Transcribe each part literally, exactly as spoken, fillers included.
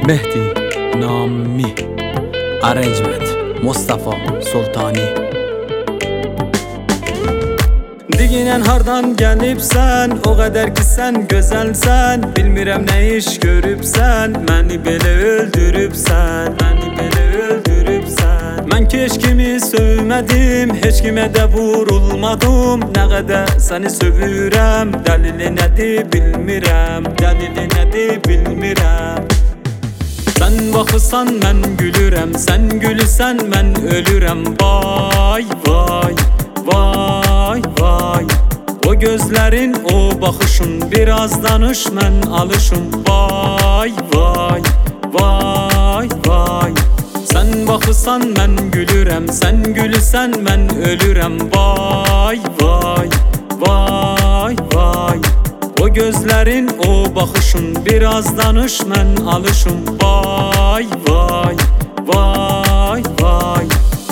Mehdi Nami. Arrangement Mustafa Sultani. Diginen hardan gelipsen, o kadar ki sen gözelsen. Bilmirem ne iş görüpsen, beni böyle öldürüpsen, beni böyle öldürüpsen. Ben ki hiç kimi sövmedim, hiç kime de vurulmadım. Ne kadar seni sövürem, delili nedir bilmirem, delili nedir bilmirem. Sen bakırsan ben gülürem, sen gülürsen ben ölürem. Vay vay vay vay. O gözlerin, o bakışın, biraz danış ben alışım. Vay vay vay vay. Sen bakırsan ben gülürem, sen gülürsen ben ölürem. Vay vay vay vay. O gözlerin, o bakışın, biraz danış ben alışım. Vay vay vay vay.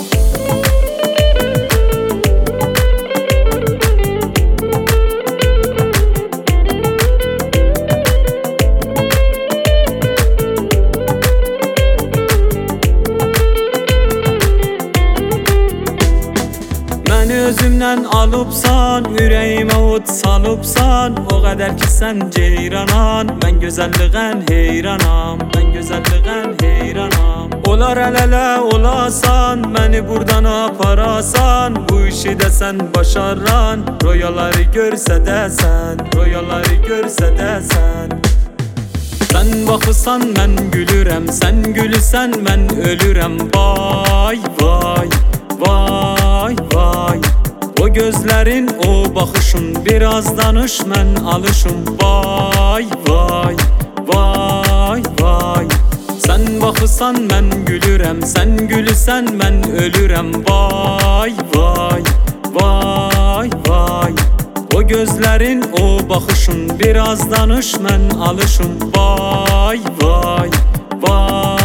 Beni özümden alıpsan, yüreğime ot salıpsan. O kadar ki sen ceyranan, ben güzelliğen heyranam, ben güzelliğen heyranam. Olar el ele olasan, beni buradan aparasan. Bu işi de sen başaran, royaları görse de sen, royaları görse de sen. Sen bakırsan ben gülürem, sen gülürsen ben ölürem. Vay vay vay vay. O gözlerin, o bakışın, biraz danış ben alışım. Vay vay vay vay. Sen bakırsan ben gülürem, sen gülürsen ben ölürem. Vay vay vay vay. O gözlerin, o bakışın, biraz danış ben alışım. Vay vay vay.